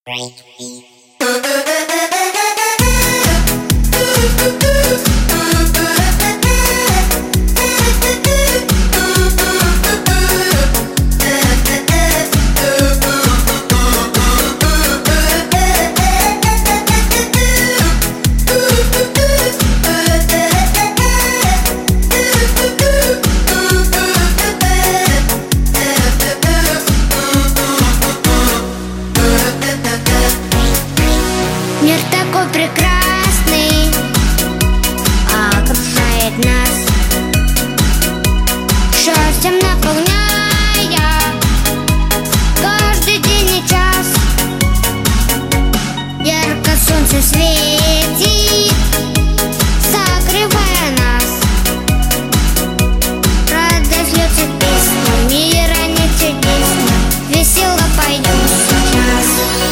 Мир такой прекрасный, окружает нас, счастьем наполняя каждый день и час. Ярко солнце светит, согревая нас. Радость льется песня, мира не чудесно, весело пойдем сейчас.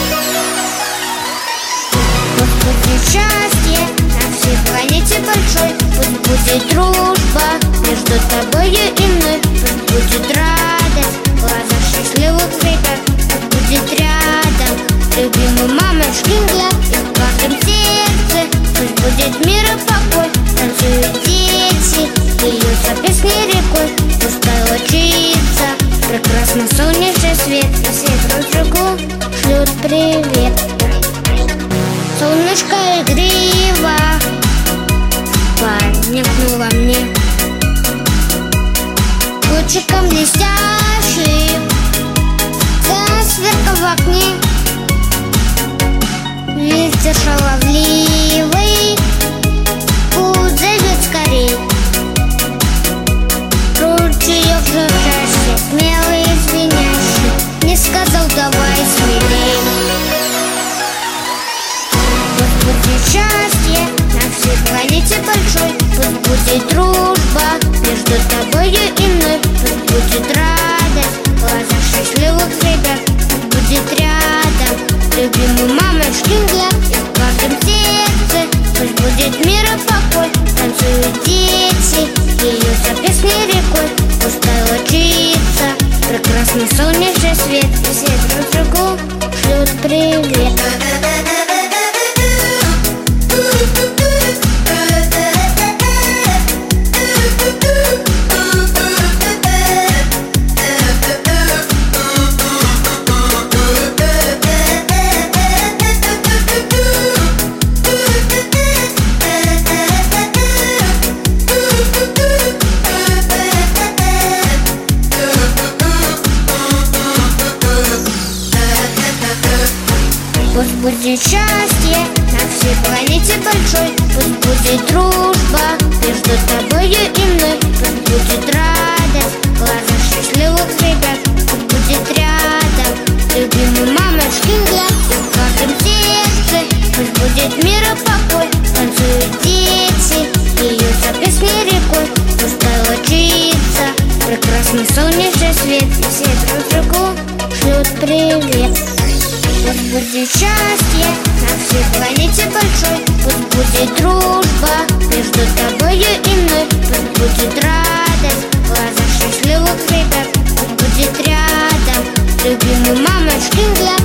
Счастье на всей планете большой, пусть будет дружба между тобою и мной, пусть будет радость в глазах счастливых ребят, пусть будет рядом любимый мамочкин взгляд, и в каждом сердце пусть будет мир и покой. Танцуют дети, льются песни рекой, пускай лучится прекрасно солнечный свет, и все друг другу шлют привет. Солнышко игриво поникнуло мне, лучиком блестящим засверкал в окне. Ветер шаловливый путь зовет скорей, ручеек журчащий, смелый и звенящий, не сказал давай смелей. Счастье на всей планете большой, пусть будет дружба между тобою и мной, пусть будет радость в глазах счастливых ребят, пусть будет рядом любимый мамочкин взгляд, и в каждом сердце пусть будет мир и покой. Танцуют дети, льются песни рекой, пускай лучится прекрасный солнечный свет, и все друг другу шлют привет. Пусть будет счастье на всей планете большой, пусть будет дружба между тобою и мной, пусть будет радость в глазах счастливых ребят, пусть будет рядом любимый мамочкин взгляд, и в каждом сердце пусть будет мир и покой. Танцуют дети, льются песни рекой, пускай лучится прекрасный солнечный свет, и все друг другу шлют привет. Пусть будет счастье на всей планете большой, пусть будет дружба между тобою и мной, пусть будет радость в глазах счастливых ребят, пусть будет рядом любимый мамочкин взгляд,